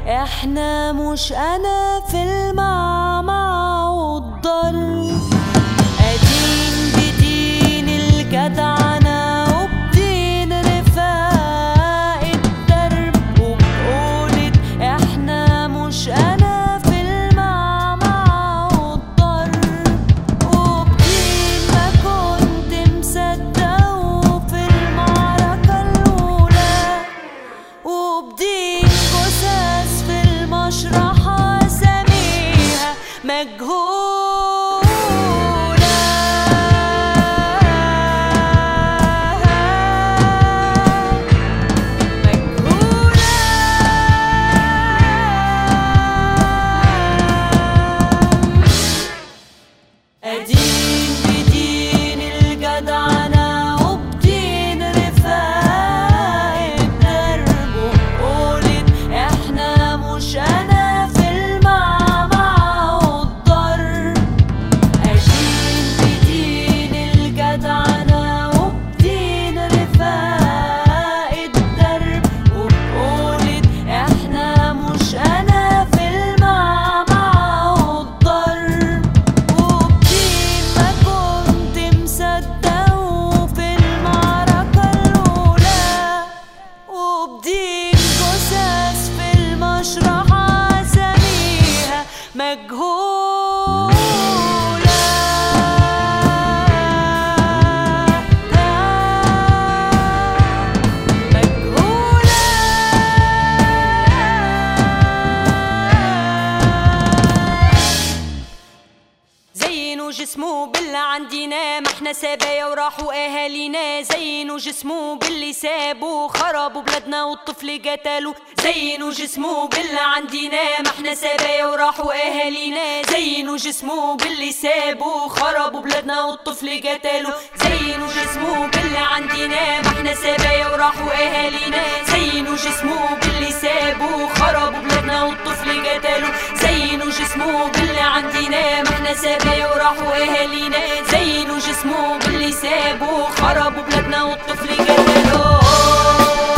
احنا مش انا في المعمعة والضر، قديم بدين الجدعنة وبدين رفاق الدرب، وبقولة احنا مش انا في المعمعة والضر، وبدين ما كنت مصدقه في المعركة الأولى، وبدين جثث في المشرحة سميها مجهولة. قديم بدين الجدعنة وبدين رفاق الدرب، وبقولة احنا مش انا في المعمعة والضر، قديم بدين الجدعنة وبدين رفاق الدرب، وبقولة احنا مش انا في المعمعة والضر، وبدين ما كنت مصدقه في المعركة الأولى، وبدين جثث في المشرحة سميها مجهولة. زينوا جسمه باللي عندنا، ما احنا سبايا وراحوا اهالينا، زينوا جسمه باللي سابوا خربوا بلادنا والطفل قتلوا، زينوا جسمه باللي عندنا، ما احنا سبايا وراحوا اهالينا، زينوا جسمه باللي سابوا خربوا بلادنا والطفل قتلوا، زينوا جسمه باللي عندنا، ما احنا سبايا وراحوا اهالينا، زينوا جسمه باللي سابوا خربوا بلادنا والطفل قتلوا، زينوا جسمه باللي عندنا، ما احنا سبايا وراحوا اهالينا، زينوا جسمه باللي سابوا خربوا بلادنا والطفل قتلوا.